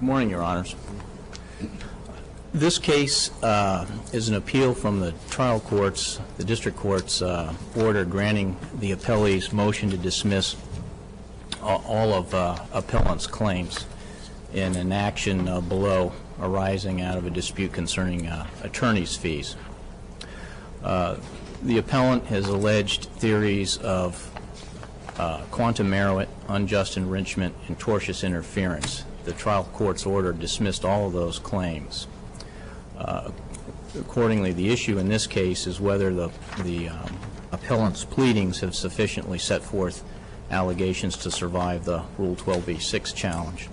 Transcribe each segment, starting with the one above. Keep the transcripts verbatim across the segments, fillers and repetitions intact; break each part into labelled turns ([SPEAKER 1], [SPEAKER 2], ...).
[SPEAKER 1] Good morning, Your Honors. This case uh, is an appeal from the trial court's, the district court's uh, order granting the appellee's motion to dismiss all of uh, appellant's claims in an action uh, below arising out of a dispute concerning uh, attorney's fees. Uh, the appellant has alleged theories of uh, quantum merit, unjust enrichment, and tortious interference. The trial court's order dismissed all of those claims. Uh, accordingly, the issue in this case is whether the, the um, appellant's pleadings have sufficiently set forth allegations to survive the Rule twelve b six challenge.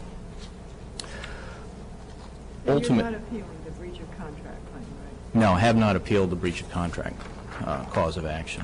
[SPEAKER 2] Ultimate, you're not appealing the breach of contract claim, right?
[SPEAKER 1] No, I have not appealed the breach of contract uh, cause of action.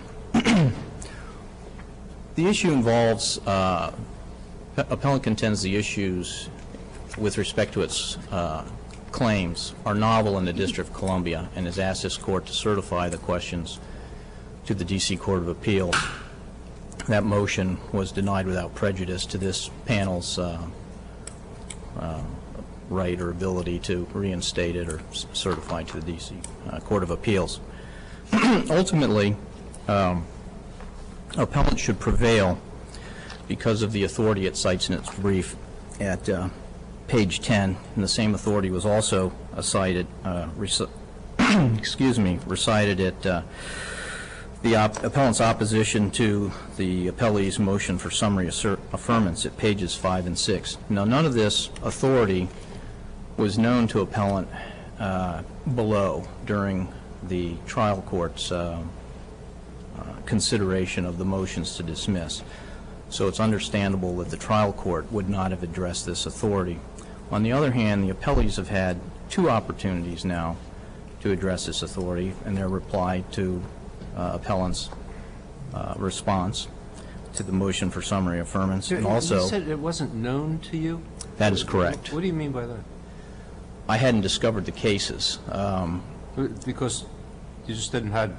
[SPEAKER 1] The issue involves, uh, appellant contends the issues with respect to its uh, claims are novel in the District of Columbia and has asked this court to certify the questions to the D C Court of Appeal. That motion was denied without prejudice to this panel's uh, uh, right or ability to reinstate it or certify to the D C uh, Court of Appeals. Ultimately, um, appellant should prevail because of the authority it cites in its brief at uh, page ten, and the same authority was also uh, cited, uh, excuse me, recited at uh, the op appellant's opposition to the appellee's motion for summary affirmance at pages five and six. Now, none of this authority was known to appellant uh, below during the trial court's uh, uh, consideration of the motions to dismiss. So it's understandable that the trial court would not have addressed this authority. On the other hand, the appellees have had two opportunities now to address this authority in their reply to uh, appellant's uh, response to the motion for summary affirmance.
[SPEAKER 3] You,
[SPEAKER 1] and also,
[SPEAKER 3] you said it wasn't known to you?
[SPEAKER 1] That is correct.
[SPEAKER 3] What do you mean by that?
[SPEAKER 1] I hadn't discovered the cases. Um,
[SPEAKER 3] because you just didn't have,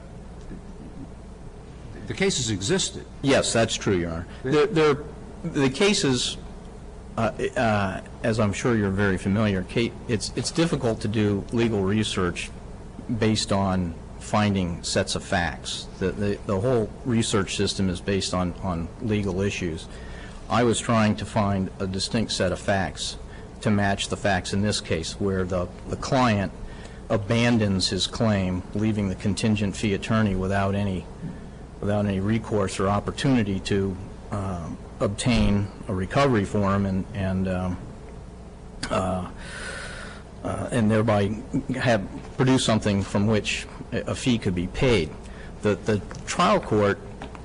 [SPEAKER 3] the cases existed.
[SPEAKER 1] Yes, that's true, Your Honor. They're, they're, the cases, uh, uh, as I'm sure you're very familiar, it's, it's difficult to do legal research based on finding sets of facts. The, the, the whole research system is based on, on legal issues. I was trying to find a distinct set of facts to match the facts in this case, where the, the client abandons his claim, leaving the contingent fee attorney without any without any recourse or opportunity to um, obtain a recovery for him and and um, uh, uh, and thereby have produce something from which a fee could be paid. The the trial court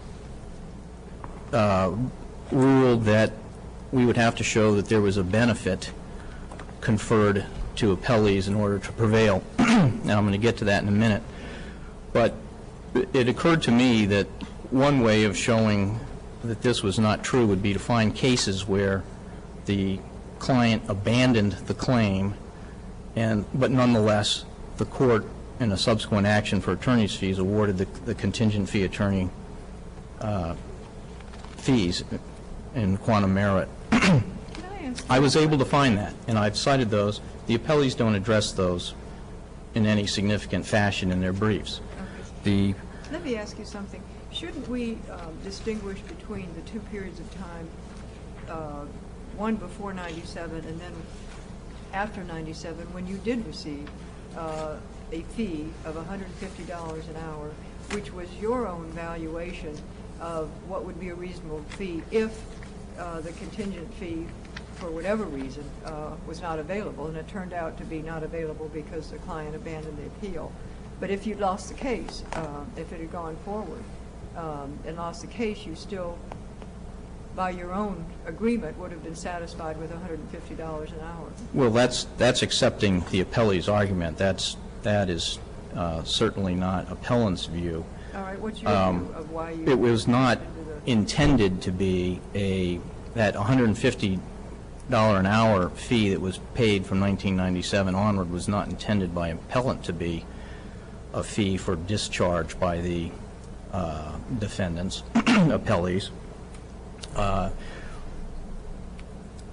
[SPEAKER 1] uh, ruled that we would have to show that there was a benefit conferred to appellees in order to prevail. Now I'm going to get to that in a minute, but it occurred to me that one way of showing that this was not true would be to find cases where the client abandoned the claim, and but nonetheless the court in a subsequent action for attorney's fees awarded the, the contingent fee attorney uh, fees in quantum merit. I was able to find that, and I've cited those. The appellees don't address those in any significant fashion in their briefs.
[SPEAKER 2] Okay. The Let me ask you something. Shouldn't we um, distinguish between the two periods of time, uh, one before ninety-seven and then after ninety-seven, when you did receive uh, a fee of one hundred fifty dollars an hour, which was your own valuation of what would be a reasonable fee if uh, the contingent fee, for whatever reason, uh, was not available, and it turned out to be not available because the client abandoned the appeal. But if you'd lost the case, uh, if it had gone forward um, and lost the case, you still, by your own agreement, would have been satisfied with one hundred fifty dollars an hour.
[SPEAKER 1] Well, that's that's accepting the appellee's argument. That's that is uh, certainly not appellant's view.
[SPEAKER 2] All right, what's your
[SPEAKER 1] um,
[SPEAKER 2] view of why you?
[SPEAKER 1] It was not intended to be a that one hundred fifty dollar an hour fee that was paid from nineteen ninety-seven onward was not intended by appellant to be a fee for discharge by the uh, defendants, appellees. Uh,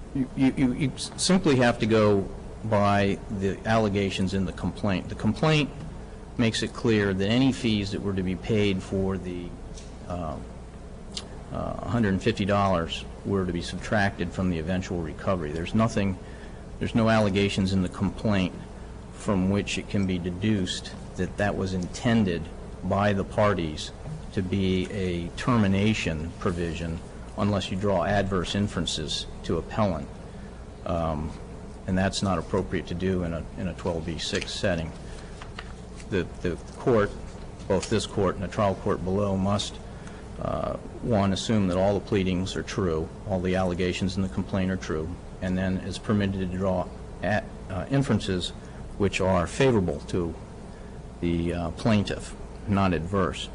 [SPEAKER 1] You, you, you simply have to go by the allegations in the complaint. The complaint makes it clear that any fees that were to be paid for the uh, uh, one hundred fifty dollars were to be subtracted from the eventual recovery. There's nothing, there's no allegations in the complaint from which it can be deduced that that was intended by the parties to be a termination provision unless you draw adverse inferences to appellant. Um, and that's not appropriate to do in a, in a twelve B six setting. The, the court, both this court and the trial court below, must, uh, one, assume that all the pleadings are true, all the allegations in the complaint are true, and then is permitted to draw at, uh, inferences which are favorable to the uh, plaintiff, not adverse.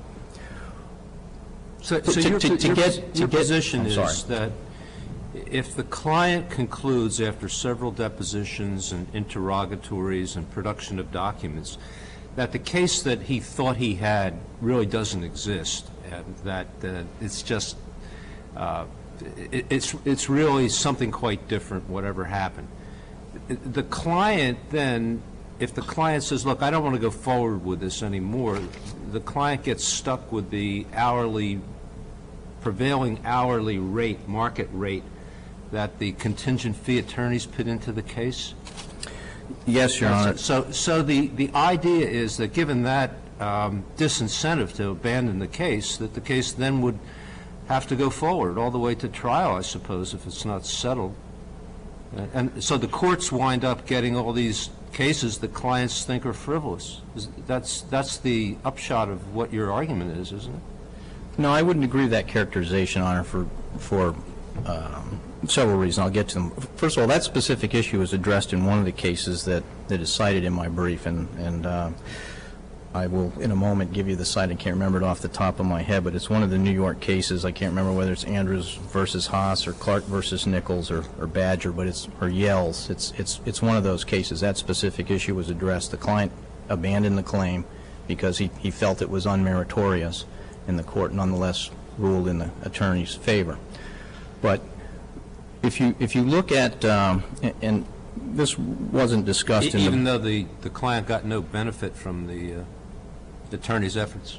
[SPEAKER 3] So, so
[SPEAKER 1] To-
[SPEAKER 3] your,
[SPEAKER 1] to- to
[SPEAKER 3] your,
[SPEAKER 1] get-
[SPEAKER 3] your
[SPEAKER 1] to get-
[SPEAKER 3] position
[SPEAKER 1] I'm
[SPEAKER 3] is
[SPEAKER 1] sorry.
[SPEAKER 3] that if the client concludes after several depositions and interrogatories and production of documents that the case that he thought he had really doesn't exist, and that uh, it's just, uh, it, it's, it's really something quite different, whatever happened. The client then, if the client says, look, I don't want to go forward with this anymore, the client gets stuck with the hourly, prevailing hourly rate, market rate, that the contingent fee attorneys put into the case?
[SPEAKER 1] Yes, Your Honor.
[SPEAKER 3] So, so the, the idea is that given that um, disincentive to abandon the case, that the case then would have to go forward all the way to trial, I suppose, if it's not settled. And so the courts wind up getting all these cases that clients think are frivolous. Is- That's, that's the upshot of what your argument is, isn't it?
[SPEAKER 1] No, I wouldn't agree with that characterization, Honor, for, for um, several reasons. I'll get to them. First of all, that specific issue is addressed in one of the cases that, that is cited in my brief, and, and uh, I will, in a moment, give you the site. I can't remember it off the top of my head, but it's one of the New York cases. I can't remember whether it's Andrews versus Haas or Clark versus Nichols or, or Badger, but it's, or Yells. It's, it's, it's one of those cases. That specific issue was addressed. The client abandoned the claim because he, he felt it was unmeritorious, and the court nonetheless ruled in the attorney's favor. But if you, if you look at, um, and, and this wasn't discussed in the...
[SPEAKER 3] Even though the, the client got no benefit from the uh, attorney's efforts?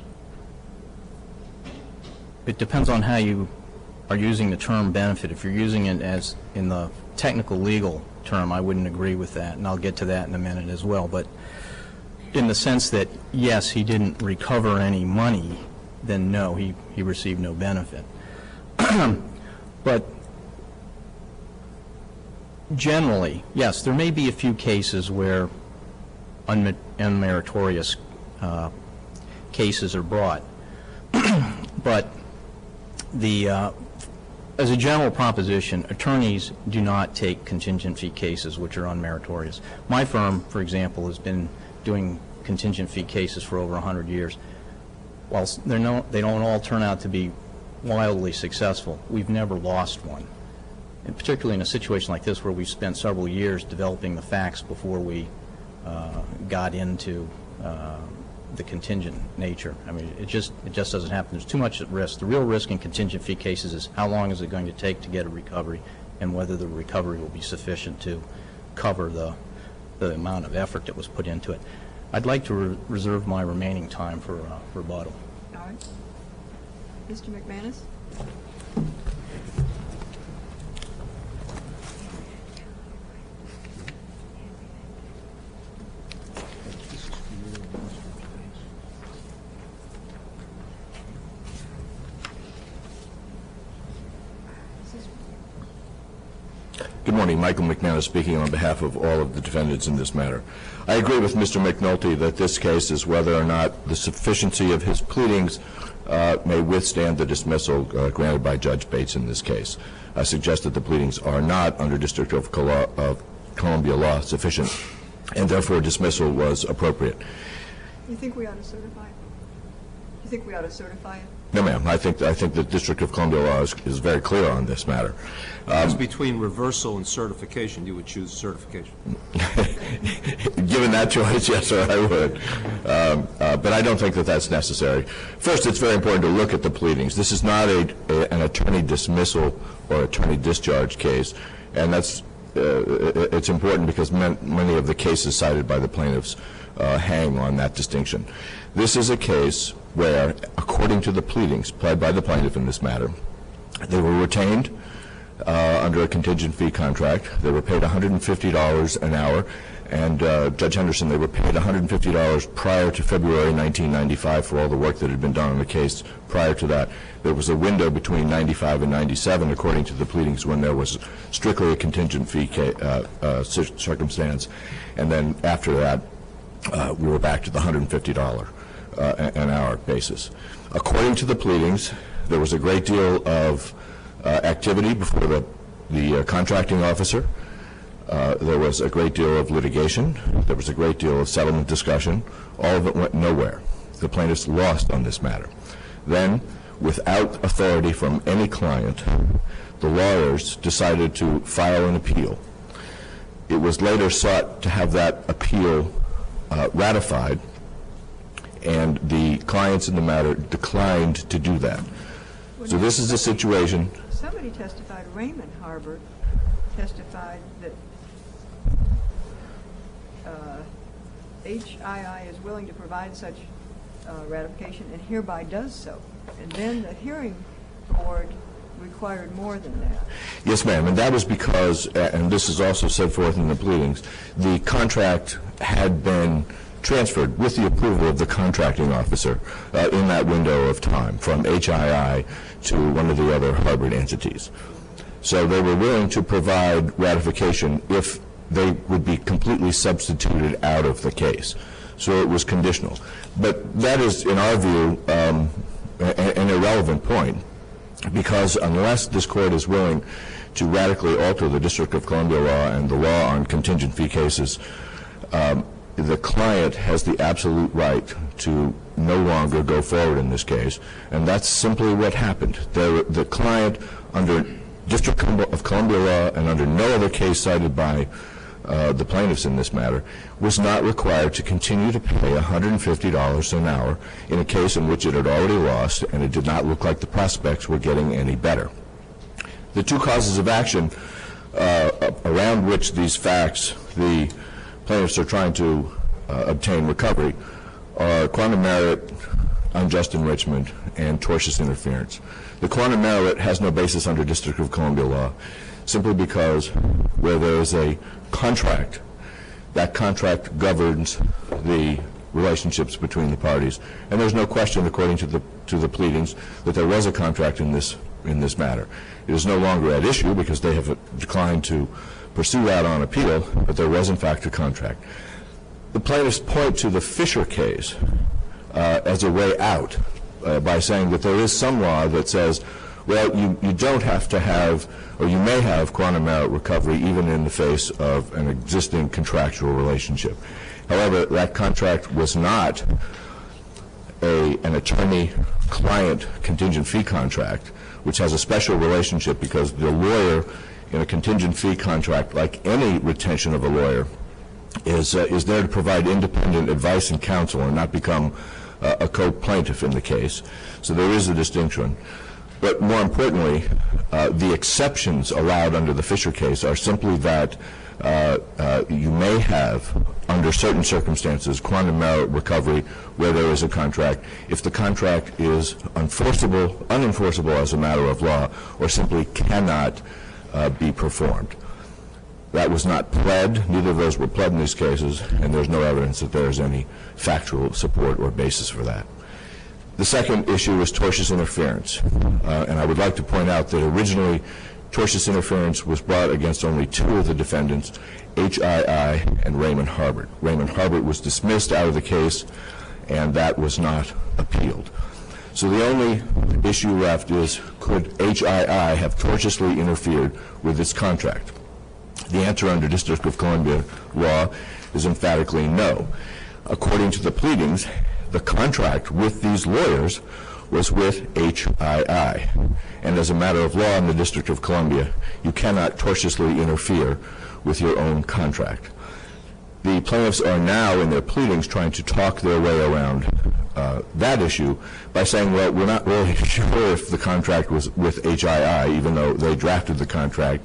[SPEAKER 1] It depends on how you are using the term benefit. If you're using it as in the technical legal term, I wouldn't agree with that, and I'll get to that in a minute as well. But in the sense that, yes, he didn't recover any money, then no, he, he received no benefit. But generally, yes, there may be a few cases where unme- unmeritorious uh, cases are brought. But the, uh, as a general proposition, attorneys do not take contingent fee cases which are unmeritorious. My firm, for example, has been doing contingent fee cases for over one hundred years. While they're no, they don't all turn out to be wildly successful, we've never lost one. And particularly in a situation like this where we've spent several years developing the facts before we uh, got into uh, the contingent nature. I mean, it just it just doesn't happen. There's too much at risk. The real risk in contingent fee cases is how long is it going to take to get a recovery, and whether the recovery will be sufficient to cover the the amount of effort that was put into it. I'd like to re reserve my remaining time for uh, rebuttal.
[SPEAKER 2] All right. Mister McManus?
[SPEAKER 4] Good morning. Michael McManus speaking on behalf of all of the defendants in this matter. I agree with Mister McNulty that this case is whether or not the sufficiency of his pleadings uh, may withstand the dismissal uh, granted by Judge Bates in this case. I suggest that the pleadings are not, under District of, Col of Columbia law, sufficient, and therefore dismissal was appropriate.
[SPEAKER 2] You think we ought to certify it? You think we ought to certify it?
[SPEAKER 4] No, ma'am. I think I think the District of Columbia law is, is very clear on this matter.
[SPEAKER 3] As between reversal and certification, you would choose certification.
[SPEAKER 4] Given that choice, yes, sir, I would. Um, uh, but I don't think that that's necessary. First, it's very important to look at the pleadings. This is not a, a, an attorney dismissal or attorney discharge case. And that's, uh, it's important because many of the cases cited by the plaintiffs uh, hang on that distinction. This is a case where, according to the pleadings pled by the plaintiff in this matter, they were retained uh, under a contingent fee contract. They were paid one hundred fifty dollars an hour. And uh, Judge Henderson, they were paid one hundred fifty dollars prior to February nineteen ninety-five for all the work that had been done on the case prior to that. There was a window between ninety-five and ninety-seven, according to the pleadings, when there was strictly a contingent fee ca uh, uh, circumstance. And then after that, uh, we were back to the one hundred fifty dollars uh, an hour basis. According to the pleadings, there was a great deal of uh, activity before the, the uh, contracting officer. Uh, there was a great deal of litigation. There was a great deal of settlement discussion. All of it went nowhere. The plaintiffs lost on this matter. Then, without authority from any client, the lawyers decided to file an appeal. It was later sought to have that appeal uh, ratified, and the clients in the matter declined to do that.
[SPEAKER 2] Well,
[SPEAKER 4] so this is a situation.
[SPEAKER 2] Somebody testified, Raymond Harbert testified that uh, H I I is willing to provide such uh, ratification and hereby does so. And then the hearing board required more than that.
[SPEAKER 4] Yes, ma'am, and that was because, uh, and this is also set forth in the pleadings, the contract had been transferred with the approval of the contracting officer uh, in that window of time from H I I to one of the other Harvard entities. So they were willing to provide ratification if they would be completely substituted out of the case. So it was conditional. But that is, in our view, um, a, an irrelevant point, because unless this court is willing to radically alter the District of Columbia law and the law on contingent fee cases, um, the client has the absolute right to no longer go forward in this case, and that's simply what happened. The, the client, under District of Columbia law and under no other case cited by uh, the plaintiffs in this matter, was not required to continue to pay one hundred fifty dollars an hour in a case in which it had already lost, and it did not look like the prospects were getting any better. The two causes of action uh, around which these facts, the plaintiffs are trying to uh, obtain recovery, are quantum merit, unjust enrichment, and tortious interference. The quantum merit has no basis under District of Columbia law, simply because where there is a contract, that contract governs the relationships between the parties. And there's no question, according to the to the pleadings, that there was a contract in this in this matter. It is no longer at issue because they have declined to pursue that on appeal, but there was in fact a contract. The plaintiffs point to the Fisher case uh, as a way out uh, by saying that there is some law that says, well, you, you don't have to have, or you may have quantum merit recovery even in the face of an existing contractual relationship. However, that contract was not a, an attorney-client contingent fee contract, which has a special relationship because the lawyer in a contingent fee contract, like any retention of a lawyer, is, uh, is there to provide independent advice and counsel and not become uh, a co-plaintiff in the case. So there is a distinction. But more importantly, uh, the exceptions allowed under the Fisher case are simply that uh, uh, you may have, under certain circumstances, quantum merit recovery where there is a contract if the contract is unenforceable, unenforceable as a matter of law, or simply cannot uh, be performed. That was not pled. Neither of those were pled in these cases, and there's no evidence that there is any factual support or basis for that. The second issue is tortious interference, uh, and I would like to point out that originally tortious interference was brought against only two of the defendants, H I I and Raymond Harbert. Raymond Harbert was dismissed out of the case, and that was not appealed. So the only issue left is, could H I I have tortiously interfered with its contract? The answer under District of Columbia law is emphatically no. According to the pleadings, the contract with these lawyers was with H I I. And as a matter of law in the District of Columbia, you cannot tortiously interfere with your own contract. The plaintiffs are now, in their pleadings, trying to talk their way around uh, that issue by saying, well, we're not really sure if the contract was with H I I, even though they drafted the contract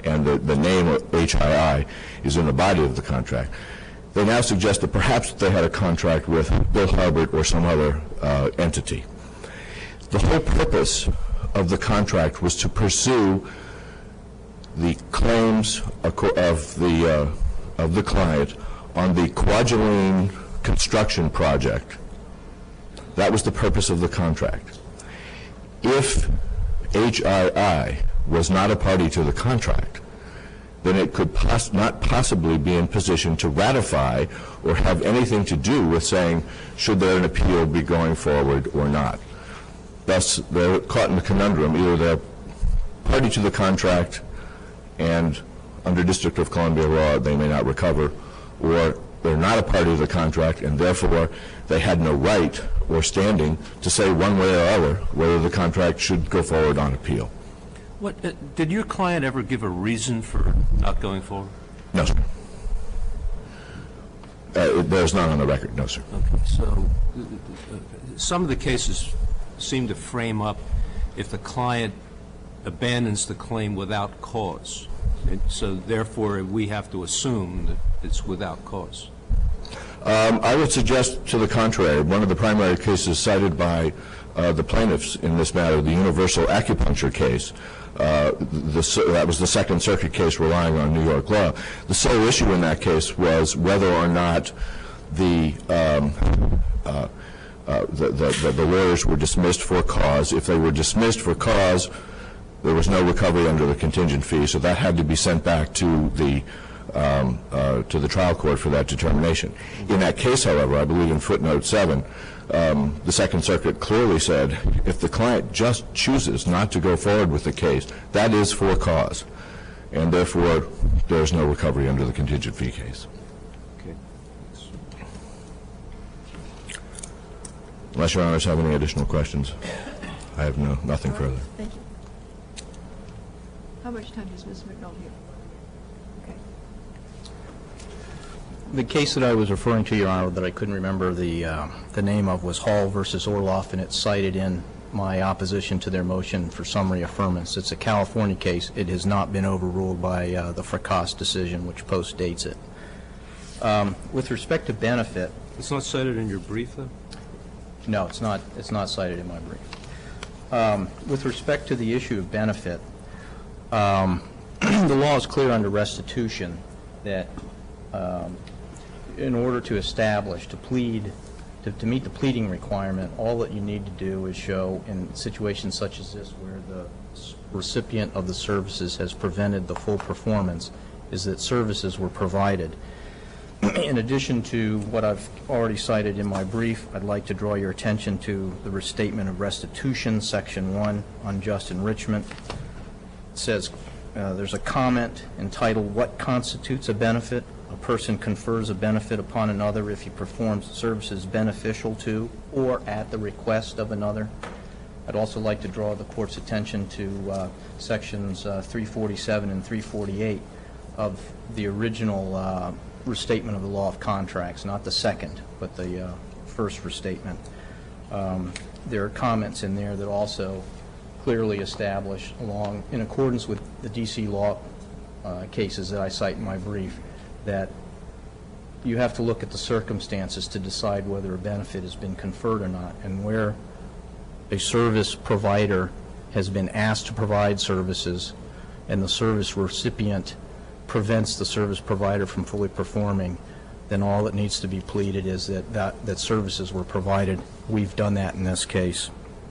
[SPEAKER 4] and the, the name of H I I is in the body of the contract. They now suggest that perhaps they had a contract with Bill Hubbard or some other uh, entity. The whole purpose of the contract was to pursue the claims of the uh, of the client on the Kwajalein construction project. That was the purpose of the contract. If H I I was not a party to the contract, then it could pos not possibly be in position to ratify or have anything to do with saying, should there an appeal be going forward or not. Thus, they're caught in a conundrum. Either they're party to the contract, and under District of Columbia law, they may not recover, or they're not a party to the contract, and therefore they had no right or standing to say one way or other whether the contract should go forward on appeal.
[SPEAKER 3] What, uh, did your client ever give a reason for not going forward?
[SPEAKER 4] No, sir. Uh, there's none on the record, no, sir.
[SPEAKER 3] Okay, so uh, uh, some of the cases seem to frame up if the client abandons the claim without cause. And so therefore, we have to assume that it's without cause.
[SPEAKER 4] Um, I would suggest to the contrary. One of the primary cases cited by uh, the plaintiffs in this matter, the Universal Acupuncture case, uh, the, that was the Second Circuit case relying on New York law. The sole issue in that case was whether or not the um, uh, uh, the, the, the lawyers were dismissed for cause. If they were dismissed for cause, there was no recovery under the contingent fee, so that had to be sent back to the um, uh, to the trial court for that determination. In that case, however, I believe in footnote seven, um, the Second Circuit clearly said if the client just chooses not to go forward with the case, that is for cause, and therefore there is no recovery under the contingent fee case.
[SPEAKER 3] Okay.
[SPEAKER 4] Unless Your Honors have any additional questions, I have no nothing
[SPEAKER 2] All right.
[SPEAKER 4] further.
[SPEAKER 2] Thank you. How much time does Miz McNulty have? Okay.
[SPEAKER 1] The case that I was referring to, Your Honor, that I couldn't remember the uh, the name of was Hall versus Orloff, and it's cited in my opposition to their motion for summary affirmance. It's a California case. It has not been overruled by uh, the Fracas decision, which postdates it. Um, with respect to benefit,
[SPEAKER 3] It's not cited in your brief, though?
[SPEAKER 1] no, it's not. It's not cited in my brief. Um, with respect to the issue of benefit, um, the law is clear under restitution that um, in order to establish, to plead, to, to meet the pleading requirement, all that you need to do is show in situations such as this where the recipient of the services has prevented the full performance is that services were provided. In addition to what I've already cited in my brief, I'd like to draw your attention to the restatement of restitution, section one, unjust enrichment. It says uh, there's a comment entitled, "What constitutes a benefit? A person confers a benefit upon another if he performs services beneficial to or at the request of another." I'd also like to draw the Court's attention to uh, sections uh, three forty-seven and three forty-eight of the original uh, restatement of the law of contracts, not the second, but the uh, first restatement. Um, there are comments in there that also clearly establish, along in accordance with the D C law uh, cases that I cite in my brief, that you have to look at the circumstances to decide whether a benefit has been conferred or not, and where a service provider has been asked to provide services and the service recipient prevents the service provider from fully performing, then all that needs to be pleaded is that, that, that services were provided. We've done that in this case.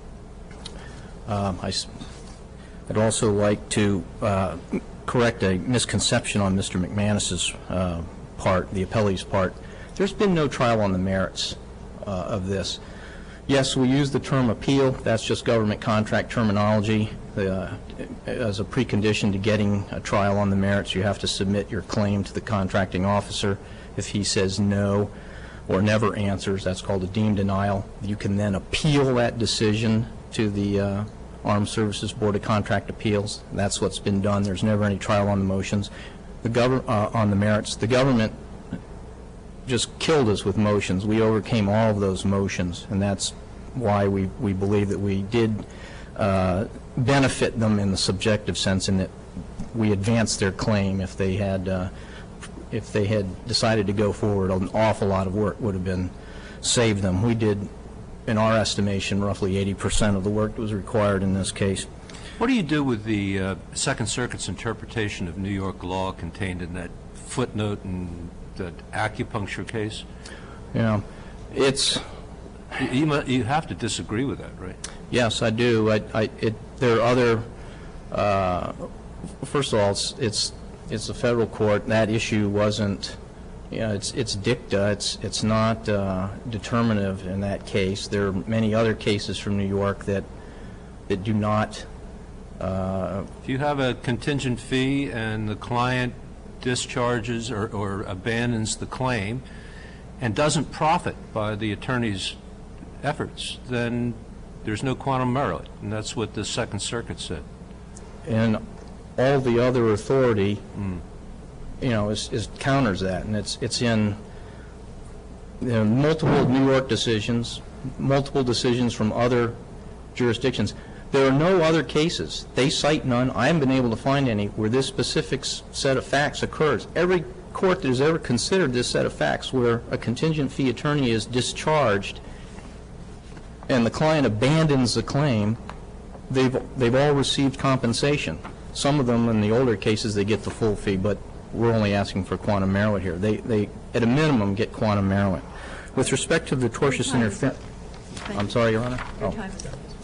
[SPEAKER 1] Um, I, I'd also like to uh, correct a misconception on Mister McManus's uh, part, the appellee's part. There's been no trial on the merits uh, of this. Yes, we use the term appeal. That's just government contract terminology. Uh, as a precondition to getting a trial on the merits, you have to submit your claim to the contracting officer. If he says no or never answers, that's called a deemed denial. You can then appeal that decision to the uh, Armed Services Board of Contract Appeals. That's what's been done. There's never any trial on the motions. The gov- uh, on the merits. The government just killed us with motions. We overcame all of those motions, and that's why we, we believe that we did uh, benefit them in the subjective sense, in that we advanced their claim. If they had, uh, if they had decided to go forward, an awful lot of work would have been saved them. We did, in our estimation, roughly eighty percent of the work that was required in this case.
[SPEAKER 3] What do you do with the uh, Second Circuit's interpretation of New York law contained in that footnote in the acupuncture case?
[SPEAKER 1] You know, it's,
[SPEAKER 3] You, you mu- you have to disagree with that, right?
[SPEAKER 1] yes, I do. I, I, it, there are other, uh, first of all, it's, it's, it's a federal court. That issue wasn't, you know, it's, it's dicta. It's, it's not uh, determinative in that case. There are many other cases from New York that, that do not. Uh,
[SPEAKER 3] If you have a contingent fee and the client discharges or, or abandons the claim and doesn't profit by the attorney's efforts, then there's no quantum merit, and that's what the Second Circuit said.
[SPEAKER 1] and all the other authority, you know, is, is counters that, and it's, it's in, you know, multiple New York decisions, multiple decisions from other jurisdictions. There are no other cases. They cite none. I haven't been able to find any where this specific s- set of facts occurs. Every court that has ever considered this set of facts where a contingent fee attorney is discharged and the client abandons the claim, they've, they've all received compensation. Some of them, in the older cases, they get the full fee, but we're only asking for quantum merit here. They, they at a minimum, get quantum merit. With respect to the tortious
[SPEAKER 2] Your time is
[SPEAKER 1] interference,
[SPEAKER 2] up. Thank
[SPEAKER 1] I'm
[SPEAKER 2] you.
[SPEAKER 1] sorry, Your Honor?
[SPEAKER 2] Your
[SPEAKER 1] Oh.
[SPEAKER 2] time is up.